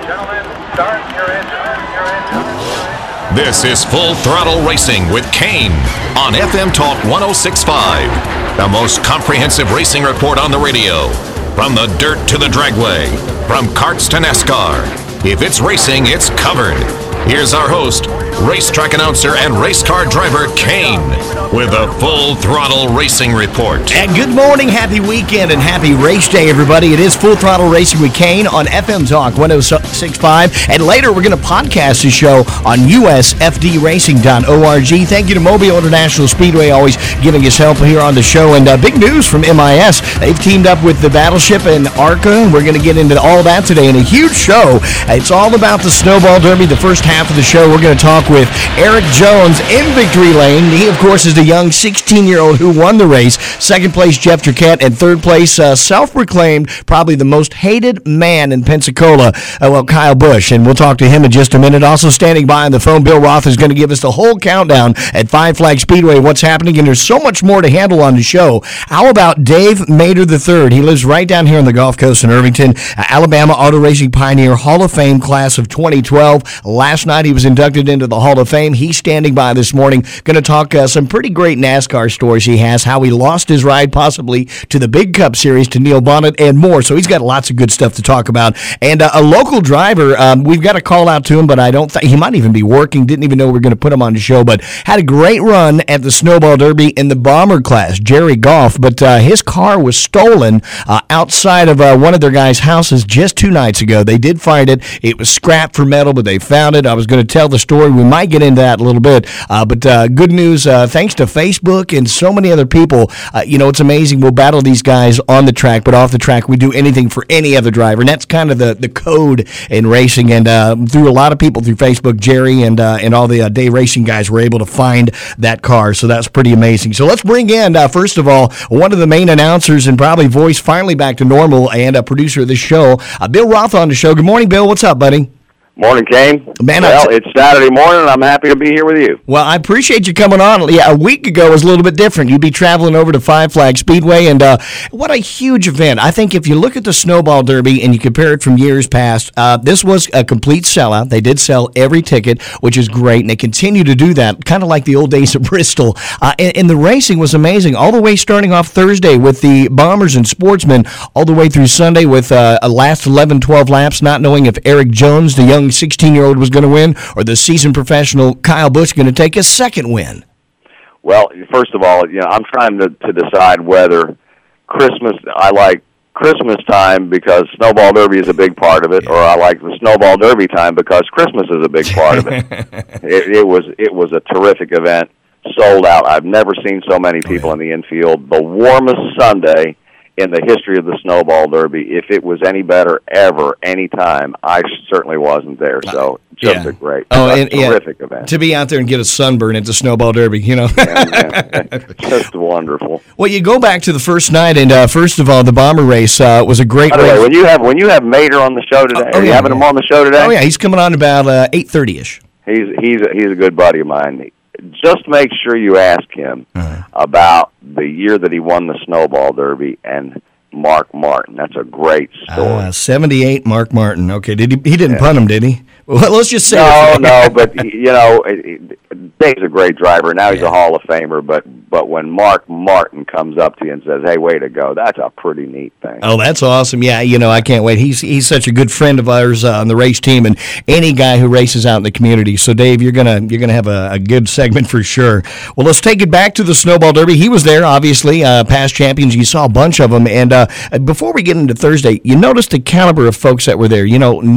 Gentlemen, start your engine. This is Full Throttle Racing with Kane on FM Talk 106.5, the most comprehensive racing report on the radio. From the dirt to the dragway, from karts to NASCAR. If it's racing, it's covered. Here's our host, racetrack announcer and race car driver Kane, with a Full Throttle Racing report. And good morning, happy weekend, and happy race day, everybody. It is Full Throttle Racing with Kane on FM Talk 106.5, and later we're going to podcast the show on usfdracing.org. Thank you to Mobile International Speedway, always giving us help here on the show. And big news from MIS. They've teamed up with the Battleship and ARCA, and we're going to get into all that today in a huge show. It's all about the Snowball Derby. The first half of the show, we're going to talk with Erik Jones in victory lane. He, of course, is the young 16-year-old who won the race. Second place, Jeff Turquette, and third place, self-proclaimed probably the most hated man in Pensacola, Kyle Busch. And we'll talk to him in just a minute. Also standing by on the phone, Bill Roth is going to give us the whole countdown at Five Flag Speedway, what's happening, and there's so much more to handle on the show. How about Dave Mader III? He lives right down here on the Gulf Coast in Irvington, Alabama Auto Racing Pioneer Hall of Fame class of 2012. Last night he was inducted into the Hall of Fame. He's standing by this morning. Going to talk some pretty great NASCAR stories he has, how he lost his ride possibly to the Big Cup Series to Neil Bonnet and more. So he's got lots of good stuff to talk about. And a local driver, we've got to call out to him, but I don't think he might even be working. Didn't even know we were going to put him on the show, but had a great run at the Snowball Derby in the bomber class, Jerry Goff. But his car was stolen outside of one of their guys' houses just 2 nights ago. They did find it. It was scrapped for metal, but they found it. I was going to tell the story. We might get into that a little bit. But good news, thanks to Facebook and so many other people. It's amazing. We'll battle these guys on the track, but off the track, we do anything for any other driver. And that's kind of the code in racing. And through a lot of people through Facebook, Jerry and all the day racing guys were able to find that car. So that's pretty amazing. So let's bring in, first of all, one of the main announcers and probably voice finally back to normal and a producer of this show, Bill Roth on the show. Good morning, Bill. What's up, buddy? Morning, Kane. Man, well, it's Saturday morning, and I'm happy to be here with you. Well, I appreciate you coming on. Yeah, a week ago was a little bit different. You'd be traveling over to Five Flag Speedway, and what a huge event. I think if you look at the Snowball Derby and you compare it from years past, this was a complete sellout. They did sell every ticket, which is great, and they continue to do that, kind of like the old days of Bristol. And the racing was amazing, all the way starting off Thursday with the Bombers and Sportsmen, all the way through Sunday with a last 11, 12 laps, not knowing if Erik Jones, the young 16-year-old, was going to win, or the seasoned professional Kyle Busch going to take his second win? Well, first of all, I'm trying to decide whether I like Christmas time because Snowball Derby is a big part of it, or I like the Snowball Derby time because Christmas is a big part of it. It was a terrific event, sold out. I've never seen so many people in the infield. The warmest Sunday in the history of the Snowball Derby. If it was any better ever, any time, I certainly wasn't there. So just a terrific event. To be out there and get a sunburn at the Snowball Derby, just wonderful. Well, you go back to the first night, and first of all, the Bomber race was a great race. By the way, when you have Mader on the show today, are you having him on the show today? Oh yeah, he's coming on about 8:30ish. He's a good buddy of mine. Just make sure you ask him about the year that he won the Snowball Derby and Mark Martin. That's a great story. 78 Mark Martin. Okay, he didn't punt him, did he? Well, let's just say no, but Dave's a great driver. Now he's a Hall of Famer, but when Mark Martin comes up to you and says, "Hey, way to go," that's a pretty neat thing. Oh, that's awesome. Yeah, I can't wait. He's such a good friend of ours on the race team, and any guy who races out in the community. So, Dave, you're gonna have a good segment for sure. Well, let's take it back to the Snowball Derby. He was there, obviously, past champions. You saw a bunch of them, and before we get into Thursday, you noticed the caliber of folks that were there.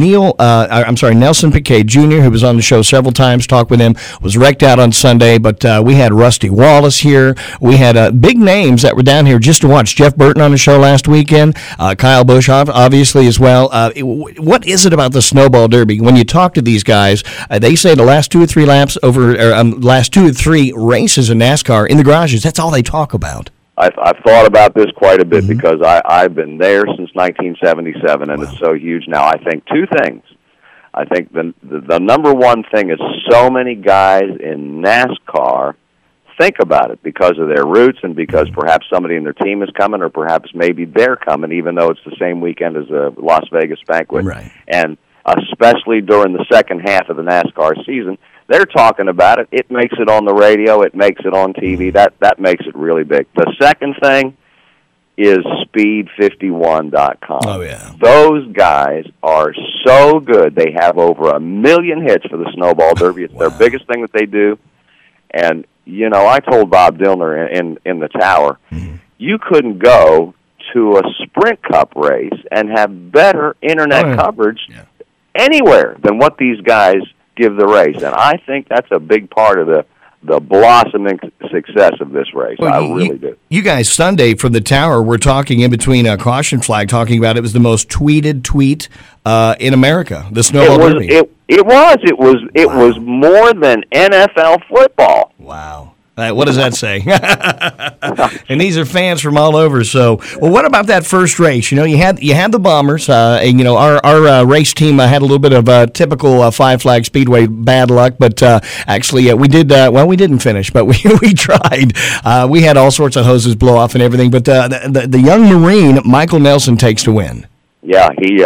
Nelson Piquet Jr., who was on the show several times, talked with him, was wrecked out on Sunday, but we had Rusty Wallace here. We had big names that were down here just to watch. Jeff Burton on the show last weekend, Kyle Busch obviously as well. What is it about the Snowball Derby? When you talk to these guys, they say the last 2 or 3 laps last 2 or 3 races in NASCAR in the garages, that's all they talk about. I've thought about this quite a bit because I've been there since 1977, and it's so huge now. I think 2 things. I think the number one thing is so many guys in NASCAR think about it because of their roots and because perhaps somebody in their team is coming or perhaps maybe they're coming, even though it's the same weekend as the Las Vegas banquet. Right. And especially during the second half of the NASCAR season. They're talking about it. It makes it on the radio. It makes it on TV. That makes it really big. The second thing is Speed51.com. Oh, yeah. Those guys are so good. They have over 1 million hits for the Snowball Derby. It's their biggest thing that they do. And, you know, I told Bob Dillner in the tower, you couldn't go to a Sprint Cup race and have better internet coverage anywhere than what these guys give the race. And I think that's a big part of the blossoming success of this race. Well, I really do. You guys, Sunday from the tower, we're talking in between a caution flag, talking about it was the most tweeted tweet in America, the Snowball Derby. It was more than NFL football. Wow. What does that say? And these are fans from all over. So, well, what about that first race? You know, you had the Bombers, and you know our race team had a little bit of typical Five Flag Speedway bad luck, but actually we did well. We didn't finish, but we tried. We had all sorts of hoses blow off and everything. But the young Marine Michael Nelson takes to win. Yeah, he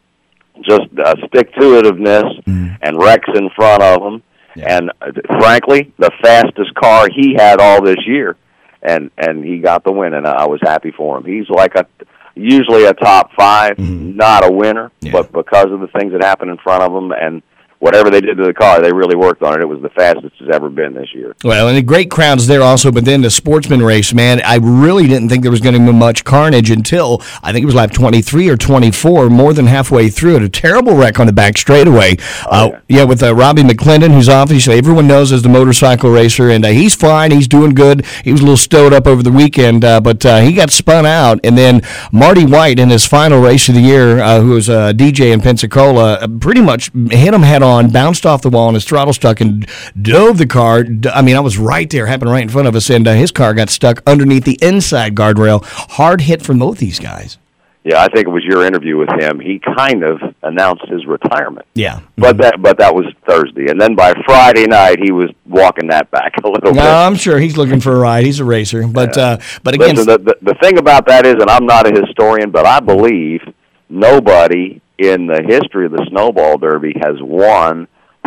just stick-to-itiveness and wrecks in front of him. Yeah. And frankly, the fastest car he had all this year, and he got the win, and I was happy for him. He's like usually a top 5, not a winner, but because of the things that happened in front of him and whatever they did to the car, they really worked on it. It was the fastest it's ever been this year. Well, and the great crowds there also, but then the sportsman race, man, I really didn't think there was going to be much carnage until, I think it was lap 23 or 24, more than halfway through it. A terrible wreck on the back straightaway. With Robbie McClendon, who's obviously everyone knows as the motorcycle racer, and he's fine, he's doing good. He was a little stowed up over the weekend, but he got spun out. And then Marty White, in his final race of the year, who was a DJ in Pensacola, pretty much hit him head on, bounced off the wall, and his throttle stuck and dove the car. I mean, I was right there, happened right in front of us, and his car got stuck underneath the inside guardrail. Hard hit from both these guys. Yeah, I think it was your interview with him. He kind of announced his retirement. Yeah. But that was Thursday. And then by Friday night, he was walking that back a little bit. I'm sure he's looking for a ride. He's a racer. But again... Listen, the thing about that is, and I'm not a historian, but I believe nobody in the history of the Snowball Derby has won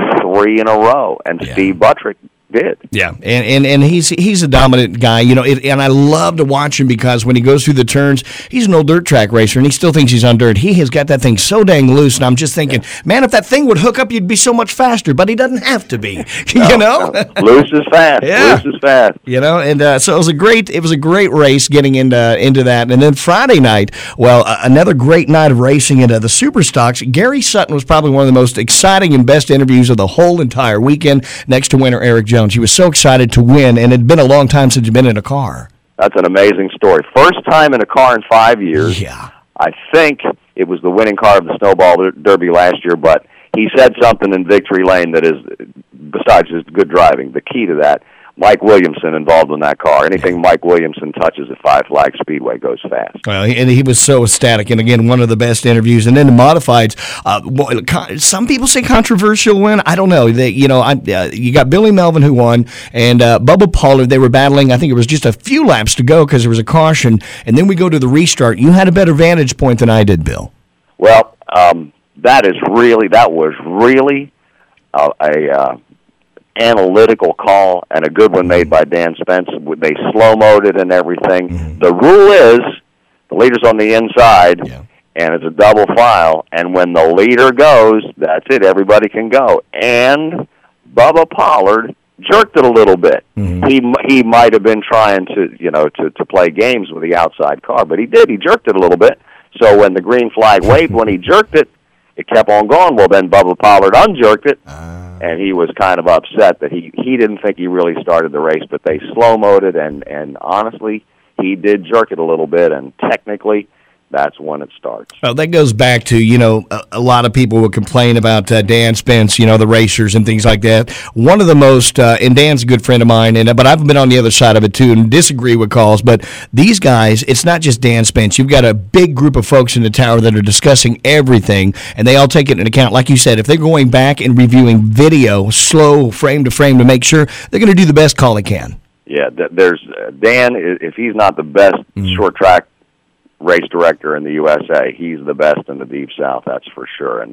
3 in a row, and Steve Buttrick did. Yeah, and he's a dominant guy, you know, and I love to watch him because when he goes through the turns, he's an old dirt track racer, and he still thinks he's on dirt. He has got that thing so dang loose, and I'm just thinking, man, if that thing would hook up, you'd be so much faster, but he doesn't have to be, you know? No. Loose is fast. Yeah. Loose is fast. You know, and so it was a great race getting into that, and then Friday night, well, another great night of racing into the Super Stocks. Gary Sutton was probably one of the most exciting and best interviews of the whole entire weekend, next to winner Eric Jones. He was so excited to win, and it had been a long time since he'd been in a car. That's an amazing story. First time in a car in 5 years. Yeah. I think it was the winning car of the Snowball Derby last year, but he said something in Victory Lane that is, besides his good driving, the key to that. Mike Williamson involved in that car. Anything Mike Williamson touches at Five Flag Speedway goes fast. Well, and he was so ecstatic, and again, one of the best interviews. And then the modifieds, some people say controversial win. I don't know. You got Billy Melvin who won, and Bubba Pollard. They were battling. I think it was just a few laps to go because there was a caution, and then we go to the restart. You had a better vantage point than I did, Bill. Well, that was really a analytical call and a good one made by Dan Spence. They slow-moed it and everything. Mm-hmm. The rule is the leader's on the inside, and it's a double file, and when the leader goes, that's it. Everybody can go. And Bubba Pollard jerked it a little bit. Mm-hmm. He might have been trying to play games with the outside car, but he did. He jerked it a little bit. So when the green flag waved, when he jerked it, it kept on going. Well, then Bubba Pollard unjerked it, and he was kind of upset that he didn't think he really started the race, but they slow-moed it, and honestly, he did jerk it a little bit, and technically, that's when it starts. Well, that goes back to, a lot of people will complain about Dan Spence, the racers and things like that. One of the most, and Dan's a good friend of mine, but I've been on the other side of it too and disagree with calls, but these guys, it's not just Dan Spence. You've got a big group of folks in the tower that are discussing everything, and they all take it into account. Like you said, if they're going back and reviewing video, slow, frame to frame, to make sure, they're going to do the best call they can. Yeah, there's Dan, if he's not the best short track race director in the USA, he's the best in the Deep South, that's for sure. And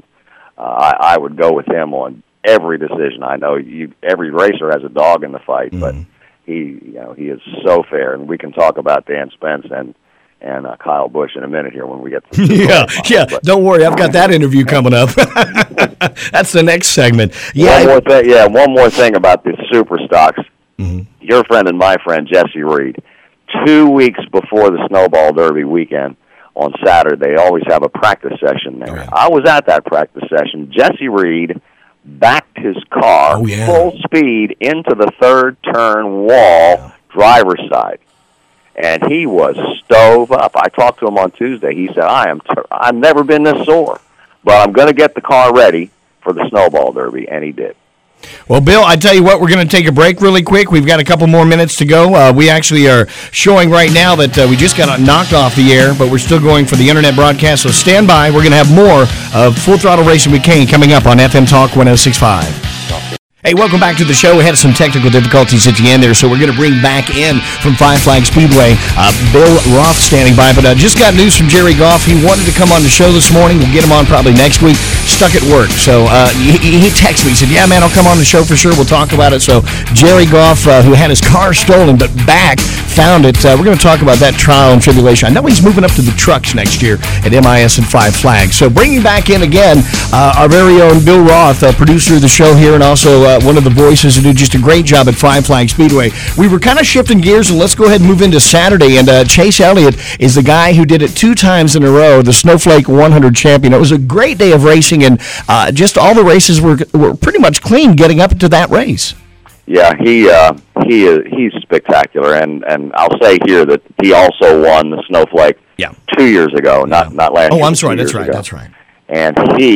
I would go with him on every decision. I know every racer has a dog in the fight, but he is so fair. And we can talk about Dan Spence and Kyle Busch in a minute here when we get to the yeah. But don't worry, I've got that interview coming up. That's the next segment. Yeah. One more thing about the super stocks. Your friend and my friend Jesse Reed. 2 weeks before the Snowball Derby weekend on Saturday, they always have a practice session there. Oh, yeah. I was at that practice session. Jesse Reed backed his car full speed into the third turn wall, driver's side. And he was stove up. I talked to him on Tuesday. He said, I've never been this sore, but I'm going to get the car ready for the Snowball Derby, and he did. Well, Bill, I tell you what, we're going to take a break really quick. We've got a couple more minutes to go. We actually are showing right now that we just got knocked off the air, but we're still going for the internet broadcast, so stand by. We're going to have more of Full Throttle Racing with Kane coming up on FM Talk 106.5. Hey, welcome back to the show. We had some technical difficulties at the end there, so we're going to bring back in from Five Flag Speedway Bill Roth standing by. But just got news from Jerry Goff. He wanted to come on the show this morning. We'll get him on probably next week. Stuck at work. So he texted me. He said, yeah, man, I'll come on the show for sure. We'll talk about it. So Jerry Goff, who had his car stolen but back, found it. We're going to talk about that trial and tribulation. I know he's moving up to the trucks next year at MIS and Five Flag. So bringing back in again our very own Bill Roth, producer of the show here, and also one of the voices who do just a great job at Five Flag Speedway. We were kind of shifting gears, and let's go ahead and move into Saturday. And Chase Elliott is the guy who did it 2 times in a row, the Snowflake 100 champion. It was a great day of racing, and just all the races were pretty much clean getting up to that race. Yeah, he's spectacular, and I'll say here that he also won the Snowflake 2 years ago, not last year. Oh, I'm sorry, that's right. And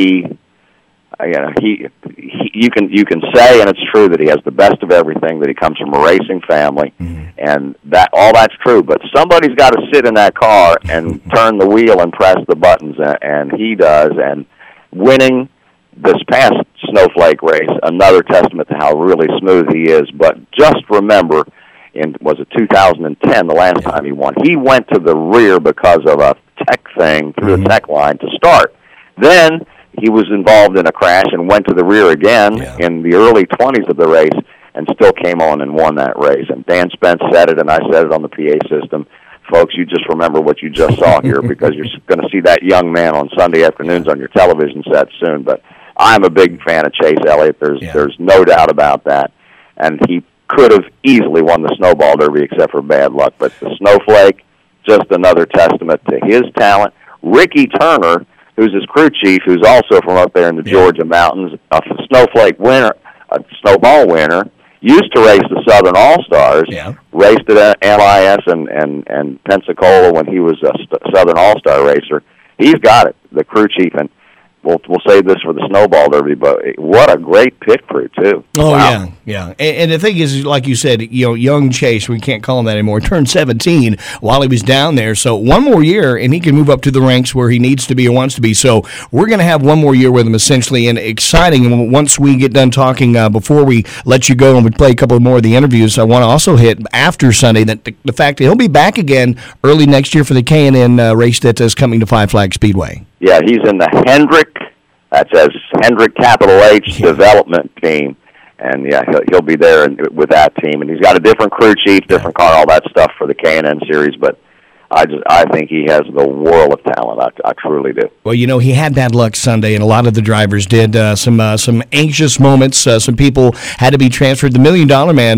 you can say, and it's true, that he has the best of everything, that he comes from a racing family, and that's true. But somebody's got to sit in that car and turn the wheel and press the buttons, and he does. And winning this past Snowflake race, another testament to how really smooth he is. But just remember, was it 2010, the last time he won? He went to the rear because of a tech thing through the tech line to start. Then he was involved in a crash and went to the rear again in the early 20s of the race and still came on and won that race. And Dan Spence said it, and I said it on the PA system. Folks, you just remember what you just saw here because you're going to see that young man on Sunday afternoons on your television set soon. But I'm a big fan of Chase Elliott. There's no doubt about that. And he could have easily won the Snowball Derby except for bad luck. But the Snowflake, just another testament to his talent. Ricky Turner, who's his crew chief, who's also from up there in the Georgia mountains, a Snowflake winner, a Snowball winner, used to race the Southern All-Stars, raced at MIS and Pensacola when he was a Southern All-Star racer. He's got it, the crew chief, and we'll save this for the Snowball Derby, but what a great pit crew, too. Oh, wow. Yeah. And the thing is, like you said, young Chase, we can't call him that anymore, turned 17 while he was down there. So one more year, and he can move up to the ranks where he needs to be or wants to be. So we're going to have one more year with him, essentially, and exciting. And once we get done talking, before we let you go and we play a couple more of the interviews, I want to also hit after Sunday that the fact that he'll be back again early next year for the K&N race that is coming to Five Flag Speedway. Yeah, he's in the Hendrick, that says Hendrick capital H development team, and he'll be there with that team. And he's got a different crew chief, different car, all that stuff for the K&N series. But I think he has the world of talent. I truly do. Well, he had bad luck Sunday, and a lot of the drivers did. Some anxious moments. Some people had to be transferred. The $1 Million Man,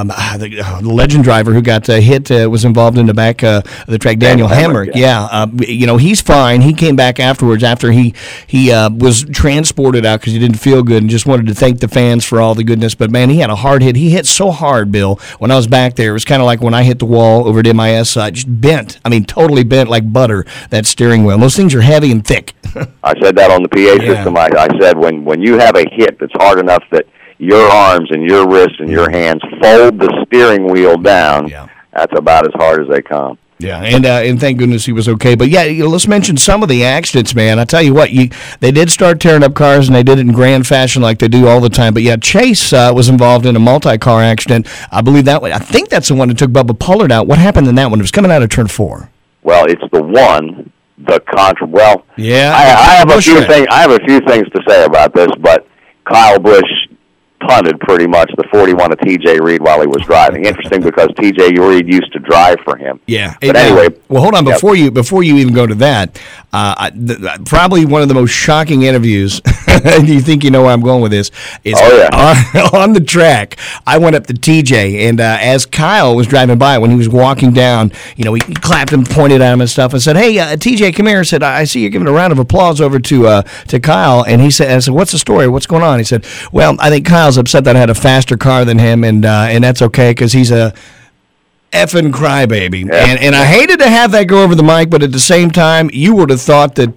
the legend driver who got hit, was involved in the back of the track. Daniel Hammer. He's fine. He came back afterwards after he was transported out because he didn't feel good and just wanted to thank the fans for all the goodness. But, man, he had a hard hit. He hit so hard, Bill. When I was back there, it was kind of like when I hit the wall over at MIS, just bent. Totally bent like butter, that steering wheel. Those things are heavy and thick. I said that on the PA system. I said when you have a hit that's hard enough that your arms and your wrists and your hands fold the steering wheel down, that's about as hard as they come. Yeah, and thank goodness he was okay. But, let's mention some of the accidents, man. I tell you what, they did start tearing up cars, and they did it in grand fashion like they do all the time. But, Chase was involved in a multi-car accident. I think that's the one that took Bubba Pollard out. What happened in that one? It was coming out of turn 4. Well, it's the one Well, yeah, I have a few things. I have a few things to say about this, but Kyle Busch punted pretty much the 41 of T.J. Reed while he was driving. Interesting because T.J. Reed used to drive for him. Yeah. But anyway. Well, hold on. Before you even go to that, probably one of the most shocking interviews, and you think you know where I'm going with this, is on the track. I went up to T.J., and as Kyle was driving by, when he was walking down, he clapped and pointed at him and stuff and said, hey, T.J., come here. I said, I see you're giving a round of applause over to Kyle. And I said, what's the story? What's going on? He said, well, I think Kyle's upset that I had a faster car than him, and that's okay because he's a effing crybaby. Yeah. And I hated to have that go over the mic, but at the same time, you would have thought that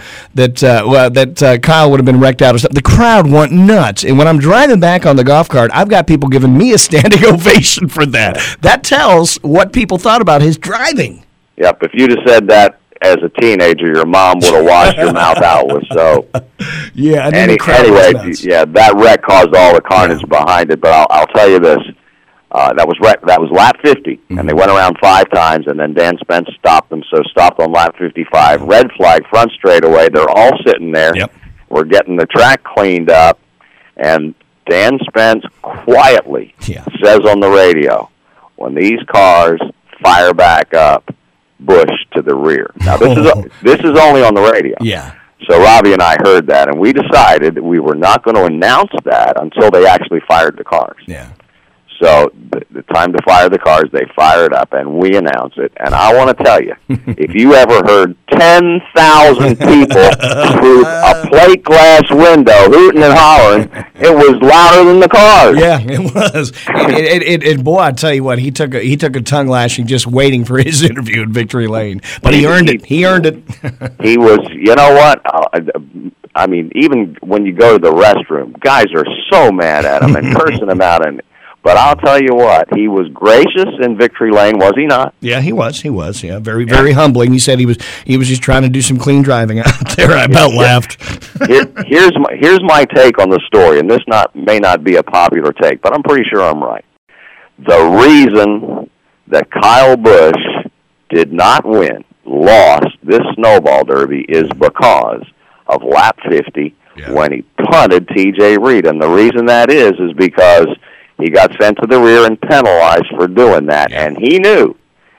Kyle would have been wrecked out or something. The crowd went nuts, and when I'm driving back on the golf cart, I've got people giving me a standing ovation for that. That tells what people thought about his driving. Yep. If you'd have said that as a teenager, your mom would have washed your mouth out with soap. Yeah. Anyway, that wreck caused all the carnage behind it. But I'll tell you this: that was lap 50, and they went around 5 times, and then Dan Spence stopped them. So stopped on lap 55. Red flag, front straightaway. They're all sitting there. Yep. We're getting the track cleaned up, and Dan Spence quietly says on the radio, "When these cars fire back up, Busch to the rear." Now this is only on the radio. Yeah. So Robbie and I heard that, and we decided that we were not going to announce that until they actually fired the cars. Yeah. So the time to fire the cars, they fired up, and we announced it. And I want to tell you, if you ever heard 10,000 people through a plate glass window hooting and hollering, it was louder than the cars. Yeah, it was. And boy, I tell you what, he took a tongue lashing just waiting for his interview in Victory Lane. But he earned it. He earned it. He was. You know what? I mean, even when you go to the restroom, guys are so mad at him and cursing him out. But I'll tell you what, he was gracious in Victory Lane, was he not? Yeah, he was. Yeah, very, very humbling. He said he was just trying to do some clean driving out there. I about laughed. Here's my take on the story, and this may not be a popular take, but I'm pretty sure I'm right. The reason that Kyle Busch did not lost this snowball derby is because of lap 50 when he punted T.J. Reed. And the reason that is because he got sent to the rear and penalized for doing that. Yeah. And he knew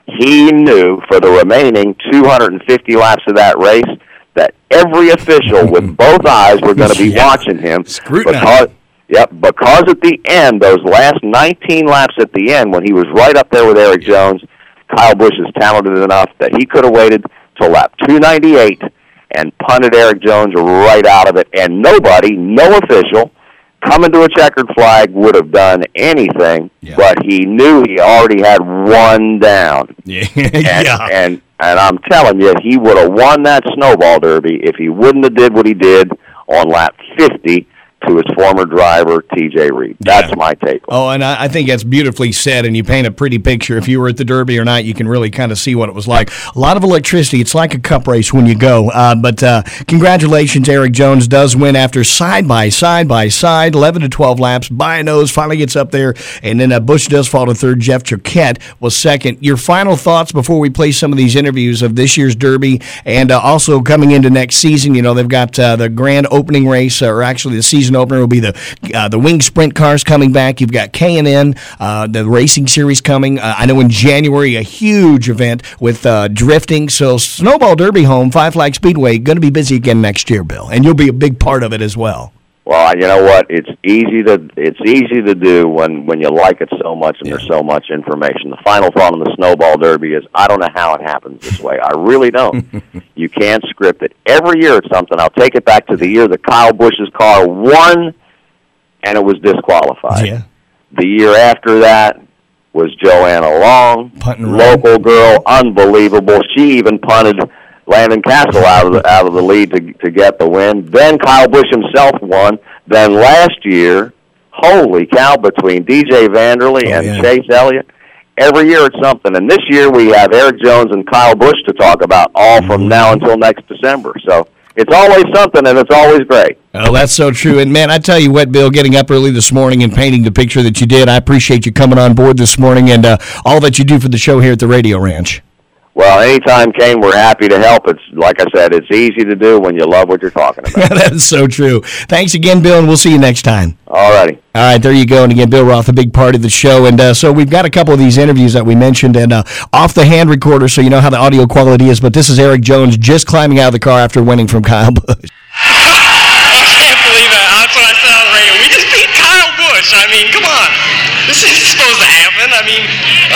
for the remaining 250 laps of that race that every official with both eyes were going to be watching him. Because at the end, those last 19 laps at the end, when he was right up there with Eric Jones, Kyle Busch is talented enough that he could have waited till lap 298 and punted Eric Jones right out of it. And no official coming to a checkered flag would have done anything, but he knew he already had one down. And I'm telling you, he would have won that snowball derby if he wouldn't have did what he did on lap 50 to his former driver, T.J. Reed. That's my take. Oh, and I think that's beautifully said, and you paint a pretty picture. If you were at the Derby or not, you can really kind of see what it was like. A lot of electricity. It's like a cup race when you go. But congratulations, Eric Jones does win after side by side, 11 to 12 laps. By a nose, finally gets up there, and then Busch does fall to third. Jeff Choquette was second. Your final thoughts before we play some of these interviews of this year's Derby, and also coming into next season. They've got the grand opening race, or actually the season opener will be the Wing Sprint cars coming back. You've got K&N, the racing series coming. I know in January, a huge event with drifting. So Snowball Derby home, Five Flag Speedway, going to be busy again next year, Bill, and you'll be a big part of it as well. Well, you know what? It's easy to do when you like it so much and there's so much information. The final thought on the Snowball Derby is I don't know how it happens this way. I really don't. You can't script it. Every year it's something. I'll take it back to the year that Kyle Busch's car won and it was disqualified. Yeah. The year after that was Joanna Long, local girl, unbelievable. She even punted Landon Castle out of the lead to get the win. Then Kyle Busch himself won. Then last year, holy cow, between DJ Vanderlei and Chase Elliott, every year it's something. And this year we have Eric Jones and Kyle Busch to talk about all from now until next December. So it's always something, and it's always great. Oh, that's so true. And, man, I tell you what, Bill, getting up early this morning and painting the picture that you did, I appreciate you coming on board this morning and all that you do for the show here at the Radio Ranch. Well, anytime, Kane, we're happy to help. It's like I said, it's easy to do when you love what you're talking about. That's so true. Thanks again, Bill, and we'll see you next time. All righty. All right, there you go. And again, Bill Roth, a big part of the show. And so we've got a couple of these interviews that we mentioned and off the hand recorder, so you know how the audio quality is. But this is Erik Jones just climbing out of the car after winning from Kyle Busch. I can't believe it. That's what I said on the radio. We just beat Kyle Busch. I mean, come on. This isn't supposed to happen. I mean,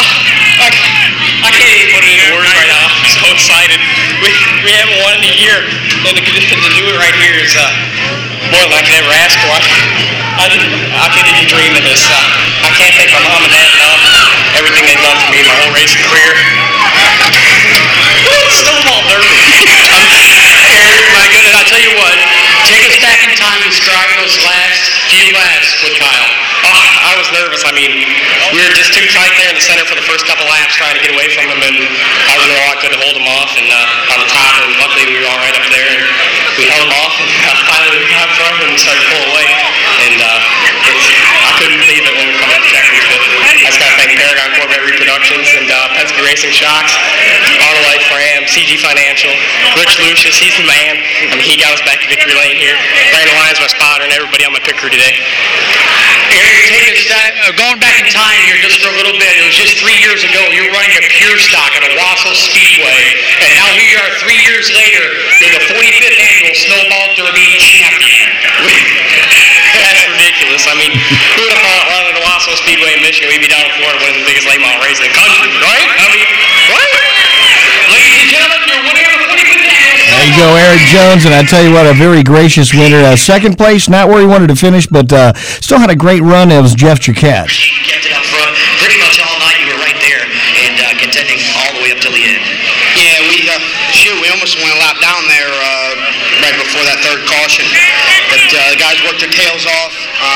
I can't even put it into words right now. I'm so excited. We haven't won in a year, and to do it right here is more than I could ever ask for. I couldn't even dream of this. I can't thank my mom and dad enough. Everything they've done for me my whole racing career. Snowball Derby. My goodness, I tell you what. Take us back in time and describe those last few laps with Kyle. Oh, I was nervous. I mean, we were just too tight there in the center for the first couple laps trying to get away from him, and I was all I could hold him off and on the top, and luckily we were all right up there, and we held him off, and finally we got in front of him and started to pull away, and I couldn't believe it when we come into Championship. I just got to thank Paragon Corvette Reproductions and Penske Racing Shocks, Autolite Fram, CG Financial, Rich Lucius, he's the man. I mean, he got us back to victory lane here. Brandon Lyons, my spotter, and everybody on my pick crew today. Erik, take us going back in time here just for a little bit. It was just 3 years ago. You were running a pure stock at Owasso Speedway, and now here you are 3 years later. You're the 45th annual Snowball Derby champion. That's ridiculous. I mean, who would have thought running at Owasso Speedway in Michigan, we'd be down in Florida, one of the biggest late model races in the country, right? I mean, right? Ladies and gentlemen, you're winning the 45th annual. There you go, Erik Jones, and I tell you what, a very gracious winner. Second place, not where he wanted to finish, but still had a great run. It was Jeff Jacquet. Kept it up front pretty much all night. You were right there and contending all the way up till the end. Yeah, we almost went a lap down there right before that third caution. But the guys worked their tails off.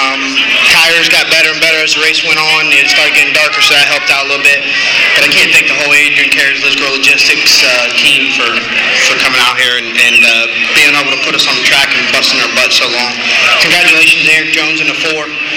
Tires got better and better as the race went on. It started getting darker, so that helped out a little bit. But I can't thank the whole Adrian Carriage Let's Grow Logistics team for coming out here and being able to put us on the track and busting our butts so long. Congratulations, Erik Jones in the 4.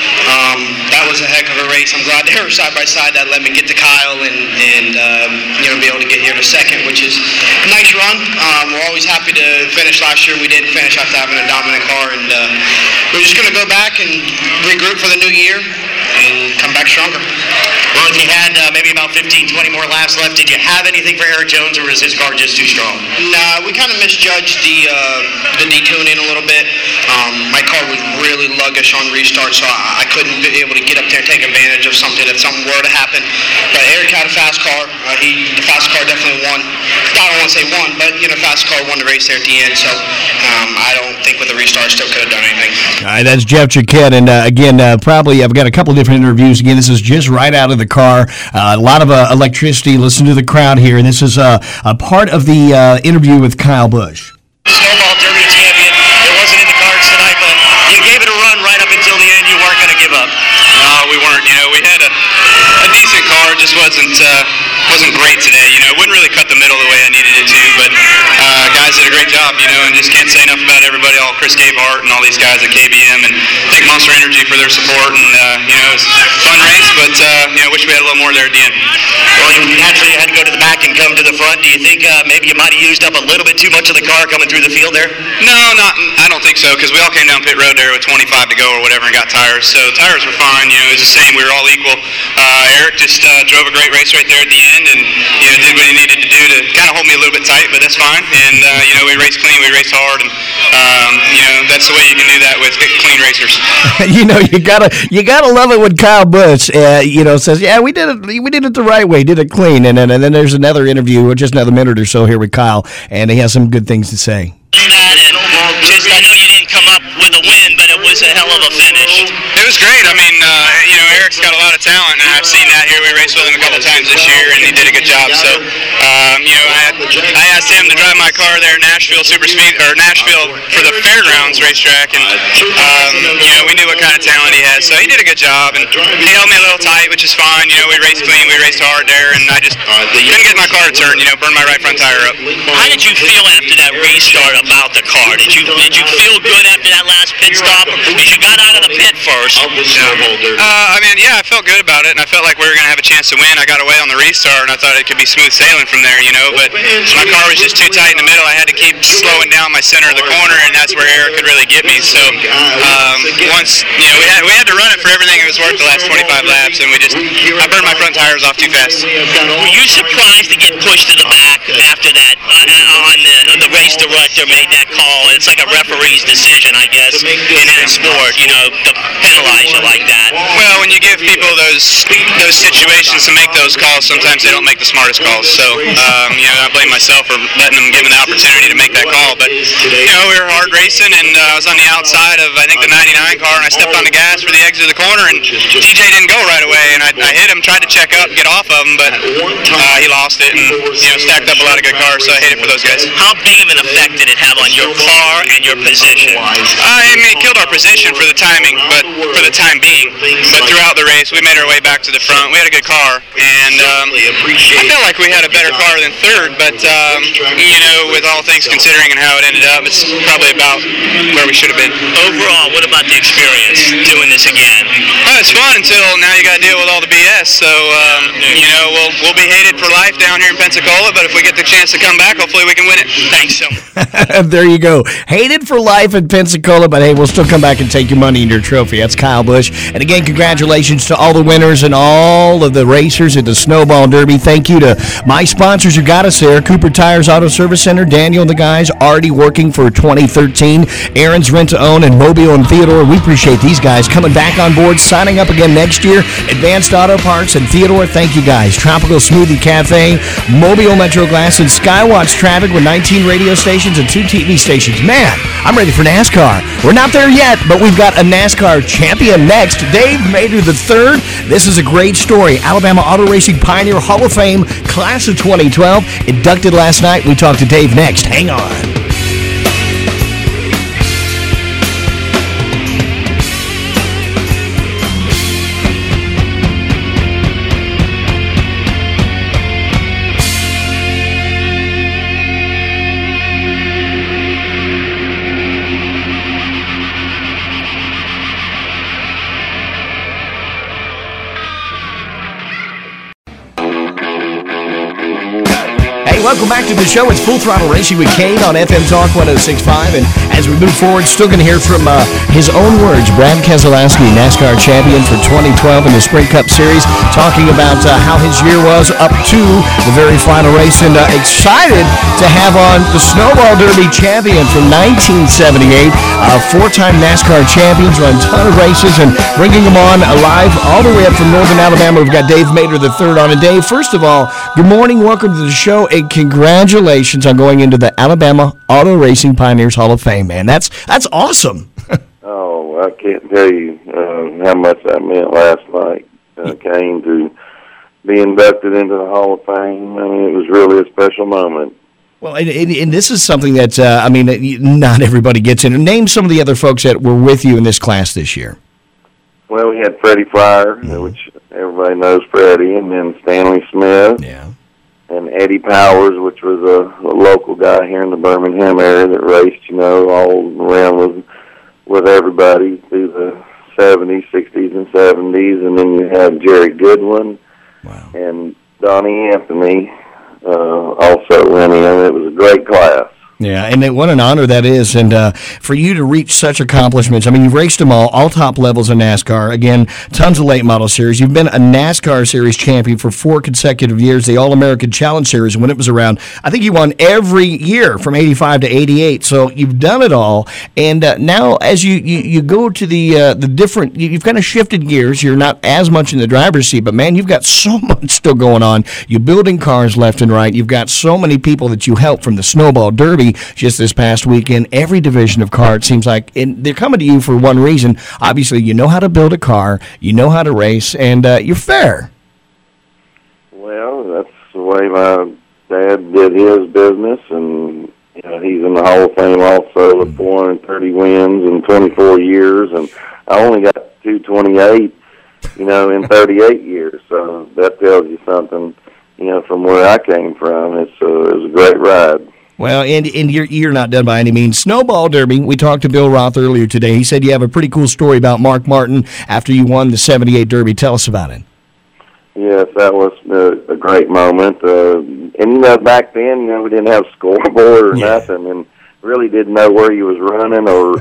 That was a heck of a race. I'm glad they were side by side. That let me get to Kyle and be able to get here to second, which is a nice run. We're always happy to finish. Last year we didn't finish after having a dominant car, and we're just going to go back and regroup for the new year and come back stronger. Well, if you had maybe about 15, 20 more laps left, did you have anything for Erik Jones, or was his car just too strong? Nah, we kind of misjudged the detuning a little bit. My car was really luggish on restart, so I couldn't be able to get up there and take advantage of something if something were to happen. But Erik had a fast car. The fast car definitely won. I don't want to say won, but fast car won the race there at the end. So I don't think with the restart still could have done anything. All right, that's Jeff Jacquet, and again, probably I've got a couple of different interviews. Again, this is just right out of the car. A lot of electricity. Listen to the crowd here, and this is a part of the interview with Kyle Busch. Snowball Derby champion. It wasn't in the cards tonight, but you gave it a run right up until the end. You weren't going to give up. No, we weren't. We had a decent car. It just wasn't great today. It wouldn't really cut the middle the way I needed it to, but guys did a great job, and just can't say enough about everybody, all Chris Gabehart and all these guys at KBM, and thank Monster Energy for their support, and it was a fun race, but wish we had a little more there at the end. Well, you naturally had to go to the back and come to the front. Do you think maybe you might have used up a little bit too much of the car coming through the field there? No, I don't think so, because we all came down pit road there with 25 to go or whatever and got tires, so tires were fine. It was the same. We were all equal. Erik just drove a great race right there at the end, and did what he needed to do to kind of hold me a little bit tight, but that's fine. And we raced clean, we raced hard, and that's the way you can do that with clean racers. You gotta love it when Kyle Busch says, yeah, we did it the right way, did it clean, and then there's another interview, just another minute or so here with Kyle, and he has some good things to say. I know you didn't come up with a win, but it was a hell of a finish. It was great. I mean, Erik's got a lot of talent, and I've seen that here. We raced with him a couple times this year, and he did a good job. So, I asked him to drive my car there at Nashville Nashville for the Fairgrounds racetrack, and we knew what kind of talent he had. So he did a good job, and he held me a little tight, which is fine. We raced clean, we raced hard there, and I just couldn't get my car to turn. Burn my right front tire up. How did you feel after that restart about the car? Did you feel good after that last pit stop? Because you got out of the pit first. I mean, yeah, I felt good about it, and I felt like we were going to have a chance to win. I got away on the restart, and I thought it could be smooth sailing from there, but my car was just too tight in the middle. I had to keep slowing down my center of the corner, and that's where Eric could really get me. So once, we had to run it for everything it was worth the last 25 laps, and I burned my front tires off too fast. Were you surprised to get pushed to the back after that on the race director made that call? It's like a referee's decision, I guess, in any sport, to penalize you like that. Well, when you give people those situations to make those calls, sometimes they don't make the smartest calls. So, I blame myself for letting them give me the opportunity to make that call. But, we were hard racing, and I was on the outside of, I think, the 99 car, and I stepped on the gas for the exit of the corner, and TJ didn't go right away, and I hit him, tried to check up, get off of him, but he lost it, and, stacked up a lot of good cars, so I hate it for those guys. How big of an effect did it have on your car and your position? It killed our position for the timing, but for the time being. But throughout the race, we made our way back to the front. We had a good car, and I feel like we had a better car than third, but, with all things considering and how it ended up, it's probably about where we should have been. Overall, what about the experience doing this again? It's fun until now you got to deal with all the BS, so, we'll be hated for life down here in Pensacola, but if we get the chance to come back, hopefully we can win it. Thanks so much. There you go. Hated for life in Pensacola, but hey, we'll still come back and take your money and your trophy. That's Kyle Busch. And again, congratulations to all the winners and all of the racers at the Snowball Derby. Thank you to my sponsors who got us there. Cooper Tires Auto Service Center, Daniel and the guys already working for 2013. Aaron's Rent-to-Own and Mobile and Theodore. We appreciate these guys coming back on board, signing up again next year. Advanced Auto Parts and Theodore, thank you guys. Tropical Smoothie Cafe, Mobile Metro Glass, and Skywatch Traffic with 19 radio stations and 2 TV stations. Man, I'm ready for NASCAR. We're not there yet, but we've got a NASCAR champion next. Dave Mader III. This is a great story. Alabama Auto Racing Pioneer Hall of Fame, class of 2012, inducted last night. We talk to Dave next. Hang on. Welcome back to the show. It's Full Throttle Racing with Kane on FM Talk 106.5. And as we move forward, still going to hear from his own words, Brad Keselowski, NASCAR champion for 2012 in the Sprint Cup Series, talking about how his year was up to the very final race, and excited to have on the Snowball Derby champion from 1978, four-time NASCAR champions, run a ton of races, and bringing them on live all the way up from northern Alabama. We've got Dave Mader III on. And Dave, first of all, good morning, welcome to the show, and congratulations on going into the Alabama Auto Racing Pioneers Hall of Fame, man. That's awesome. Oh, I can't tell you how much that meant last night. Came to be inducted into the Hall of Fame. I mean, it was really a special moment. Well, and this is something that, not everybody gets in. Name some of the other folks that were with you in this class this year. Well, we had Freddie Fryer, which everybody knows Freddie, and then Stanley Smith. Yeah. And Eddie Powers, which was a local guy here in the Birmingham area that raced, all around with everybody through the 70s, 60s, and 70s. And then you had Jerry Goodwin. Wow. And Donnie Anthony also went in. It was a great class. Yeah, and what an honor that is, and for you to reach such accomplishments. I mean, you've raced them all top levels of NASCAR. Again, tons of late model series. You've been a NASCAR Series champion for 4 consecutive years, the All-American Challenge Series when it was around. I think you won every year from 85 to 88, so you've done it all. And now as you go to the different, you've kind of shifted gears. You're not as much in the driver's seat, but man, you've got so much still going on. You're building cars left and right. You've got so many people that you help from the Snowball Derby just this past weekend. Every division of car, it seems like, and they're coming to you for one reason. Obviously, you know how to build a car, you know how to race, and you're fair. Well, that's the way my dad did his business, and he's in the Hall of Fame also with 430 wins in 24 years, and I only got 228, in 38 years, so that tells you something, from where I came from. It was a great ride. Well, and you're not done by any means. Snowball Derby, we talked to Bill Roth earlier today. He said you have a pretty cool story about Mark Martin after you won the 78 Derby. Tell us about it. Yes, that was a great moment. And, back then, we didn't have scoreboard or nothing, and really didn't know where he was running, or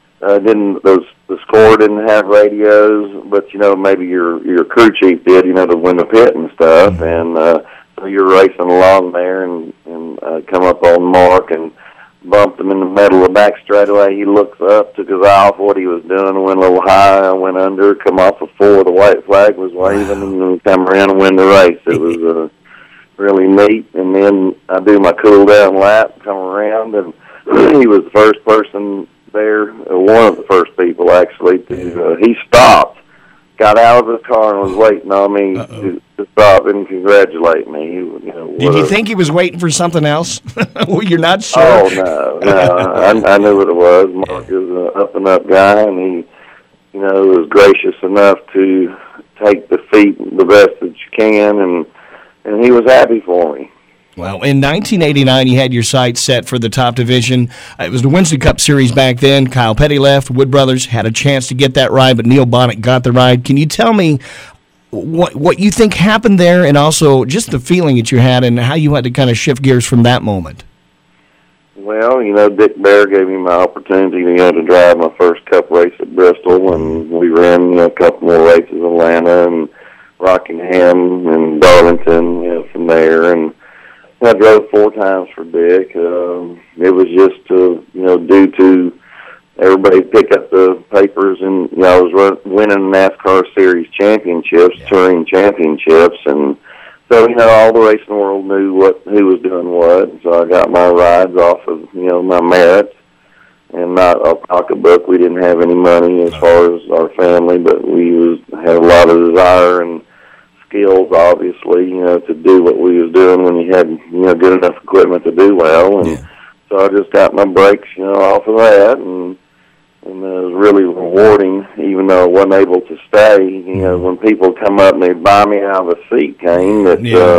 the score didn't have radios, but, maybe your crew chief did, to win the pit and stuff, and so you're racing along there and come up on Mark and bumped him in the middle of the back straightaway. He looks up, took his eye off what he was doing, went a little high, I went under, come off of 4, the white flag was waving, and then come around and win the race. It was really neat, and then I do my cool-down lap, come around, and he was the first person there, one of the first people, actually, he stopped, got out of his car, and was waiting on me to stop and congratulate me. Did you think he was waiting for something else? Well, you're not sure? Oh, no. I knew what it was. Mark is an up-and-up guy, and he, was gracious enough to take defeat the best that you can, and he was happy for me. Well, in 1989, you had your sights set for the top division. It was the Winsley Cup Series back then. Kyle Petty left. Wood Brothers had a chance to get that ride, but Neil Bonnet got the ride. Can you tell me what you think happened there, and also just the feeling that you had and how you had to kind of shift gears from that moment? Well, Dick Bear gave me my opportunity to drive my first Cup race at Bristol, and we ran a couple more races in Atlanta and Rockingham and Darlington, from there, and I drove 4 times for Dick. It was just, due to everybody pick up the papers, and I was winning NASCAR Series championships, touring championships, and so all the racing world knew who was doing what. So I got my rides off of my merits and not a pocketbook. We didn't have any money as far as our family, but we had a lot of desire and skills, obviously, to do what we was doing when you had good enough equipment to do well, and so I just got my breaks off of that, and it was really rewarding, even though I wasn't able to stay. When people come up and they buy me out of a seat, Kane, that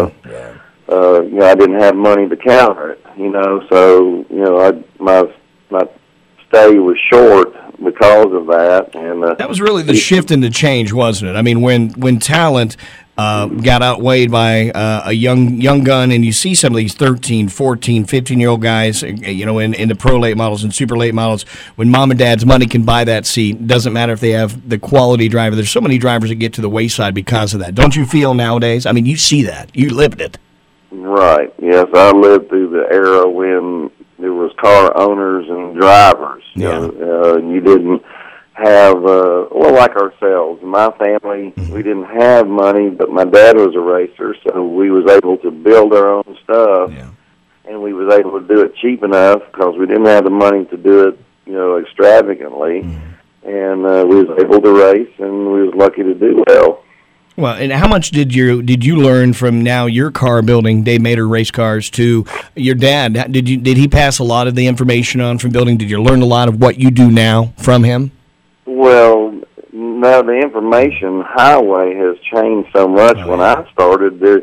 I didn't have money to counter it. So my stay was short because of that, and that was really the shift in the change, wasn't it? I mean, when talent got outweighed by a young gun, and you see some of these 13, 14, 15-year-old guys, in the pro late models and super late models, when mom and dad's money can buy that seat, doesn't matter if they have the quality driver. There's so many drivers that get to the wayside because of that. Don't you feel nowadays? I mean, you see that. You lived it. Right. Yes, I lived through the era when there was car owners and drivers. You didn't have, like ourselves, my family, we didn't have money, but my dad was a racer, so we was able to build our own stuff, and we was able to do it cheap enough because we didn't have the money to do it, extravagantly, and we was able to race, and we was lucky to do well. Well, and how much did you learn from now your car building, Dave Mater race cars, to your dad? Did he pass a lot of the information on from building? Did you learn a lot of what you do now from him? Well, no, the information highway has changed so much. When I started there,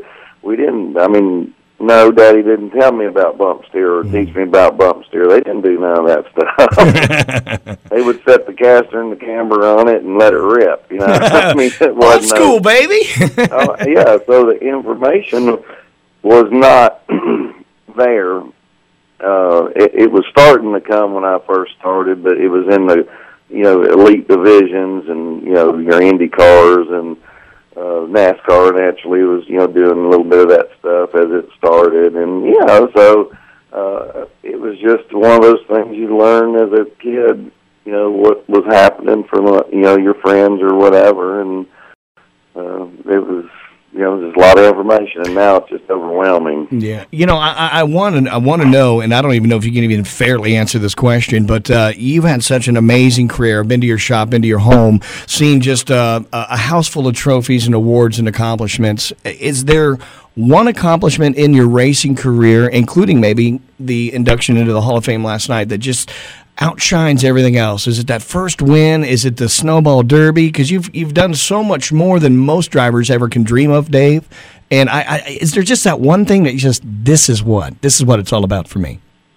no, Daddy didn't tell me about bump steer or teach me about bump steer. They didn't do none of that stuff. They would set the caster and the camber on it and let it rip. It wasn't old school, baby. So the information was not there. It was starting to come when I first started, but it was in the elite divisions and your Indy cars and NASCAR naturally was doing a little bit of that stuff as it started, and so it was just one of those things you learn as a kid, what was happening from your friends or whatever, and it was there's a lot of information, and now it's just overwhelming. Yeah, I want to know, and I don't even know if you can even fairly answer this question, but you've had such an amazing career. I've been to your shop, been to your home, seen just a house full of trophies and awards and accomplishments. Is there one accomplishment in your racing career, including maybe the induction into the Hall of Fame last night, that just outshines everything else? Is it that first win? Is it the Snowball Derby? Because you've done so much more than most drivers ever can dream of, Dave. And is there just that one thing that this is what it's all about for me?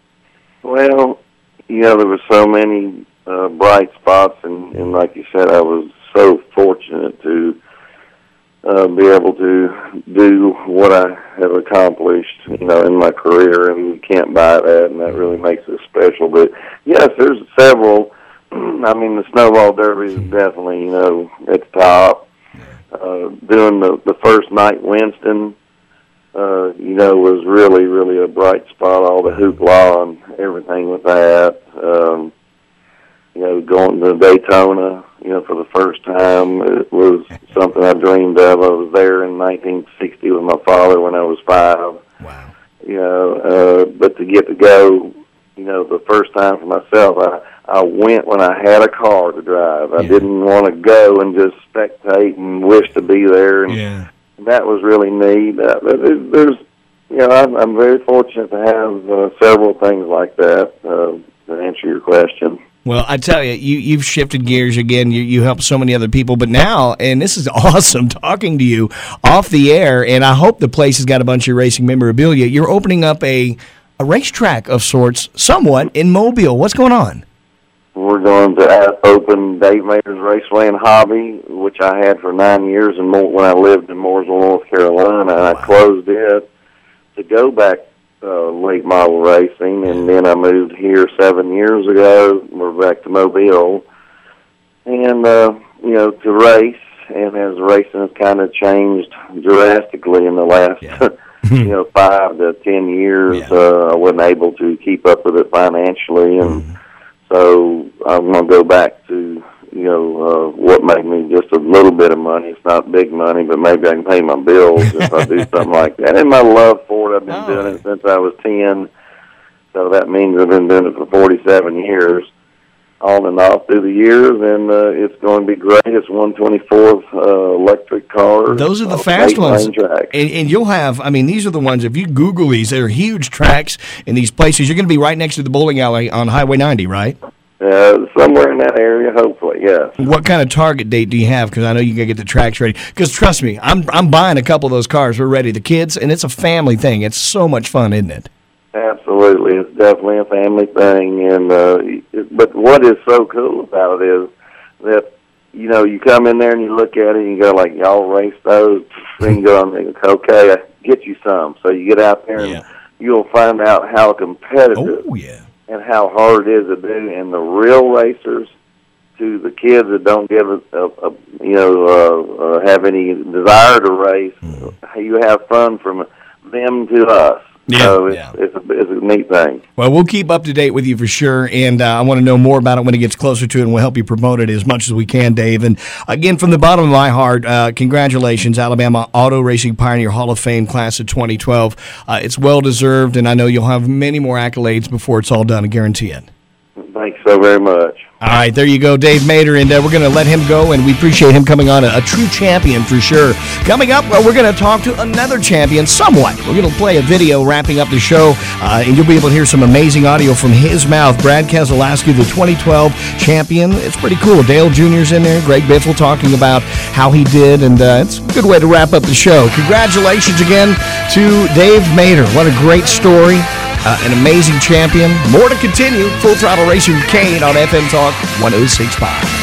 Well, there were so many bright spots, and like you said, I was so fortunate to be able to do what I have accomplished, in my career, and you can't buy that, and that really makes it special. But yes, there's several. I mean, the Snowball Derby is definitely, at the top. Doing the first night Winston, was really, really a bright spot. All the hoopla and everything with that. Going to Daytona, for the first time, it was something I dreamed of. I was there in 1960 with my father when I was 5. Wow. But to get to go, the first time for myself, I went when I had a car to drive. I didn't want to go and just spectate and wish to be there. And that was really neat. There's, I'm very fortunate to have several things like that to answer your question. Well, I tell you, you've shifted gears again. You help so many other people. But now, and this is awesome talking to you off the air, and I hope the place has got a bunch of racing memorabilia. You're opening up a racetrack of sorts, somewhat, in Mobile. What's going on? We're going to open Dave Mader's Raceway and Hobby, which I had for 9 years when I lived in Mooresville, North Carolina, and I closed it to go back late model racing, and then I moved here 7 years ago. We're back to Mobile, and to race. And as racing has kind of changed drastically in the last 5 to 10 years, I wasn't able to keep up with it financially, and so I'm going to go back to what made me just a little bit of money. It's not big money, but maybe I can pay my bills if I do something like that. And my love for it, I've been doing it since I was 10, so that means I've been doing it for 47 years, on and off through the years, and it's going to be great. It's 124th electric cars. Those are the fast ones. And you'll have, these are the ones, if you Google these, they're huge tracks in these places. You're going to be right next to the bowling alley on Highway 90, right? Somewhere in that area, hopefully, yes. What kind of target date do you have? Because I know you got to get the tracks ready. Because trust me, I'm buying a couple of those cars. We're ready. The kids, and it's a family thing. It's so much fun, isn't it? Absolutely. It's definitely a family thing. And but what is so cool about it is that, you come in there and you look at it and you go like, y'all race those? Then you go and think, okay, I get you some. So you get out there and you'll find out how competitive and how hard it is to do. And the real racers to the kids that don't give have any desire to race, you have fun from them to us. So it's a neat thing. Well, we'll keep up to date with you for sure, and I want to know more about it when it gets closer to it, and we'll help you promote it as much as we can, Dave. And again, from the bottom of my heart, congratulations, Alabama Auto Racing Pioneer Hall of Fame class of 2012. It's well-deserved, and I know you'll have many more accolades before it's all done, I guarantee it. Thanks so very much. All right, there you go, Dave Mader, and we're going to let him go, and we appreciate him coming on, a true champion for sure. Coming up, we're going to talk to another champion somewhat. We're going to play a video wrapping up the show, and you'll be able to hear some amazing audio from his mouth. Brad Keselowski, the 2012 champion. It's pretty cool. Dale Jr.'s in there, Greg Biffle talking about how he did, and it's a good way to wrap up the show. Congratulations again to Dave Mader. What a great story. An amazing champion. More to continue. Full Throttle Racing with Kane on FM Talk 106.5.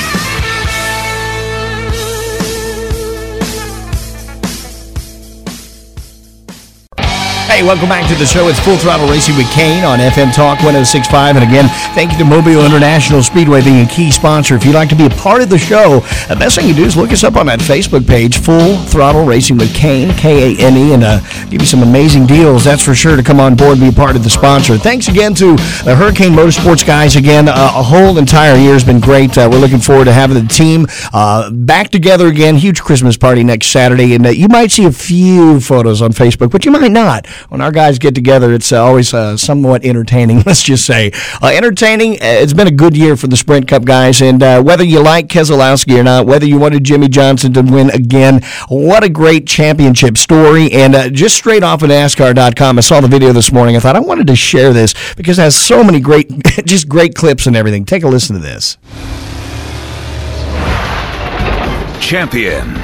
Hey, welcome back to the show. It's Full Throttle Racing with Kane on FM Talk 106.5. And again, thank you to Mobile International Speedway being a key sponsor. If you'd like to be a part of the show, the best thing you do is look us up on that Facebook page, Full Throttle Racing with Kane, K-A-N-E, and give you some amazing deals, that's for sure, to come on board and be a part of the sponsor. Thanks again to the Hurricane Motorsports guys. Again, a whole entire year has been great. We're looking forward to having the team back together again. Huge Christmas party next Saturday. And you might see a few photos on Facebook, but you might not. When our guys get together, it's always somewhat entertaining, let's just say. Entertaining, it's been a good year for the Sprint Cup guys, and whether you like Keselowski or not, whether you wanted Jimmy Johnson to win again, what a great championship story. And just straight off of NASCAR.com, I saw the video this morning. I thought I wanted to share this because it has so many great, just great clips and everything. Take a listen to this. Champion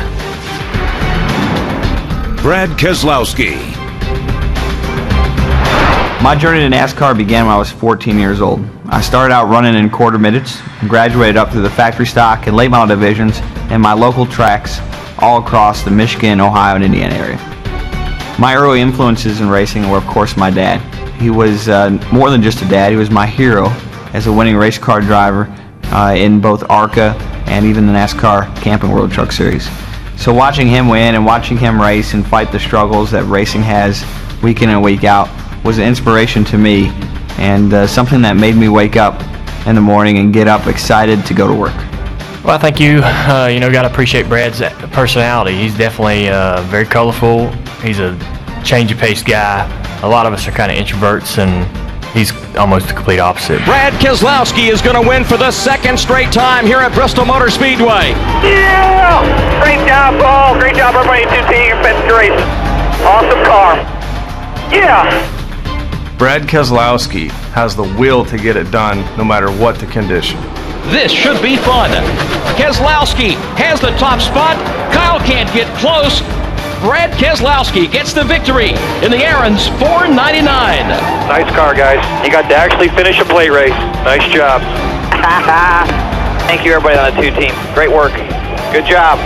Brad Keselowski. My journey to NASCAR began when I was 14 years old. I started out running in quarter midgets and graduated up through the factory stock and late model divisions in my local tracks all across the Michigan, Ohio, and Indiana area. My early influences in racing were, of course, my dad. He was more than just a dad. He was my hero as a winning race car driver in both ARCA and even the NASCAR Camping World Truck Series. So watching him win and watching him race and fight the struggles that racing has week in and week out was an inspiration to me, and something that made me wake up in the morning and get up excited to go to work. Well, I think you got to appreciate Brad's personality. He's definitely very colorful. He's a change of pace guy. A lot of us are kind of introverts, and he's almost the complete opposite. Brad Keselowski is going to win for the second straight time here at Bristol Motor Speedway. Yeah! Great job, Paul. Great job, everybody. 2 teams. That's great. Awesome car. Yeah! Brad Keselowski has the will to get it done no matter what the condition. This should be fun. Keselowski has the top spot. Kyle can't get close. Brad Keselowski gets the victory in the Aaron's 499. Nice car, guys. You got to actually finish a plate race. Nice job. Thank you, everybody on the 2 team. Great work. Good job.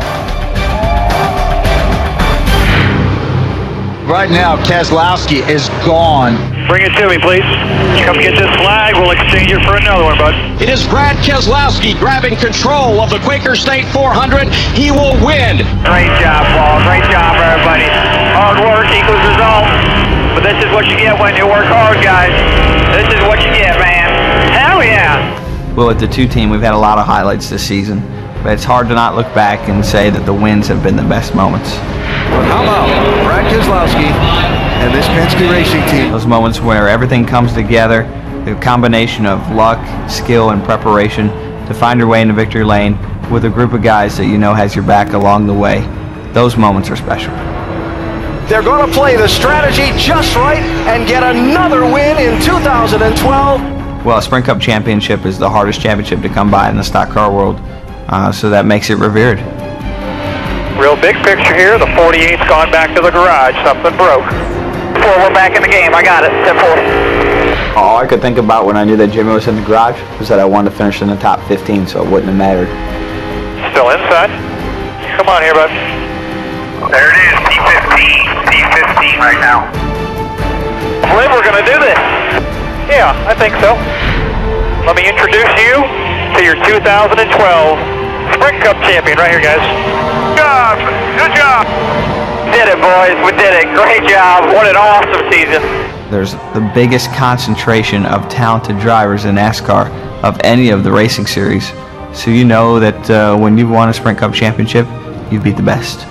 Right now, Keselowski is gone. Bring it to me, please. Come get this flag. We'll exchange it for another one, bud. It is Brad Keselowski grabbing control of the Quaker State 400. He will win. Great job, Paul. Great job, everybody. Hard work equals results. But this is what you get when you work hard, guys. This is what you get, man. Hell yeah. Well, at the 2 team, we've had a lot of highlights this season, but it's hard to not look back and say that the wins have been the best moments. Well, how about Brad Keselowski and this Penske Racing team? Those moments where everything comes together, the combination of luck, skill, and preparation to find your way into victory lane with a group of guys that you know has your back along the way. Those moments are special. They're going to play the strategy just right and get another win in 2012. Well, a Sprint Cup championship is the hardest championship to come by in the stock car world, so that makes it revered. Real big picture here. The 48's gone back to the garage. Something broke. 4, we're back in the game. I got it. 10-4. All I could think about when I knew that Jimmy was in the garage was that I wanted to finish in the top 15, so it wouldn't have mattered. Still inside. Come on here, bud. There it is. P15 right now. I believe we're going to do this. Yeah, I think so. Let me introduce you to your 2012 Sprint Cup champion right here, guys. Good job. Did it, boys. We did it. Great job. What an awesome season. There's the biggest concentration of talented drivers in NASCAR of any of the racing series. So you know that when you've won a Sprint Cup championship, you've beat the best.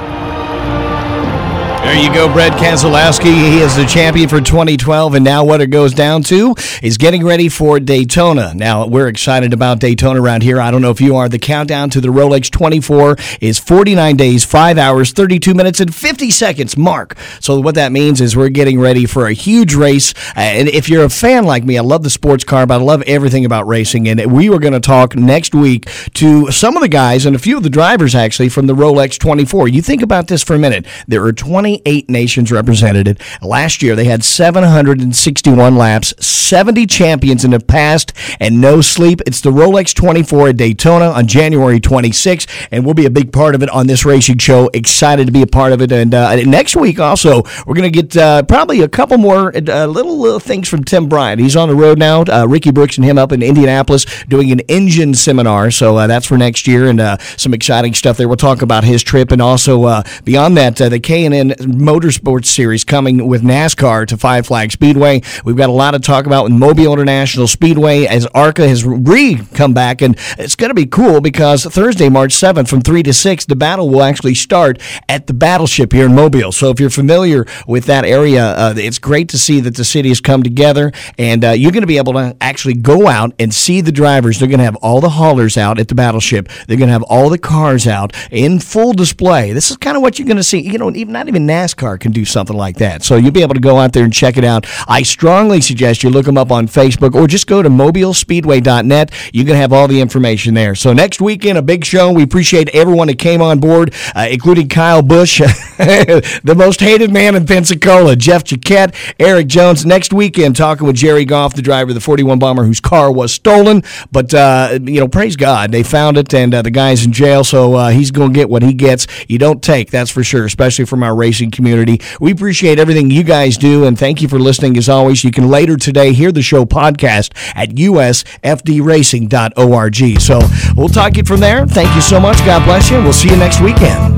There you go, Brad Keselowski. He is the champion for 2012, and now what it goes down to is getting ready for Daytona. Now, we're excited about Daytona around here. I don't know if you are. The countdown to the Rolex 24 is 49 days, 5 hours, 32 minutes, and 50 seconds mark. So what that means is we're getting ready for a huge race. And if you're a fan like me, I love the sports car, but I love everything about racing. And we were going to talk next week to some of the guys and a few of the drivers, actually, from the Rolex 24. You think about this for a minute. There are 28 nations represented. Last year, they had 761 laps, 70 champions in the past, and no sleep. It's the Rolex 24 at Daytona on January 26th, and we'll be a big part of it on this racing show. Excited to be a part of it. And next week, also, we're going to get probably a couple more little things from Tim Bryant. He's on the road now. Ricky Brooks and him up in Indianapolis doing an engine seminar, so that's for next year, and some exciting stuff there. We'll talk about his trip, and also beyond that, the K&N Motorsports Series coming with NASCAR to Five Flag Speedway. We've got a lot to talk about with Mobile International Speedway as ARCA has come back, and it's going to be cool because Thursday, March 7th from 3 to 6, the battle will actually start at the Battleship here in Mobile. So if you're familiar with that area, it's great to see that the city has come together, and you're going to be able to actually go out and see the drivers. They're going to have all the haulers out at the Battleship. They're going to have all the cars out in full display. This is kind of what you're going to see. You know, not even NASCAR can do something like that. So you'll be able to go out there and check it out. I strongly suggest you look them up on Facebook or just go to mobilespeedway.net. You can have all the information there. So next weekend, a big show. We appreciate everyone that came on board, including Kyle Busch, the most hated man in Pensacola, Jeff Chiquette, Eric Jones. Next weekend, talking with Jerry Goff, the driver of the 41 Bomber whose car was stolen. But, praise God, they found it, and the guy's in jail, so he's going to get what he gets. You don't take, that's for sure, especially from our racing community. We appreciate everything you guys do, and thank you for listening as always. You can later today hear the show podcast at usfdracing.org. So we'll talk it from there. Thank you so much. God bless you. We'll see you next weekend.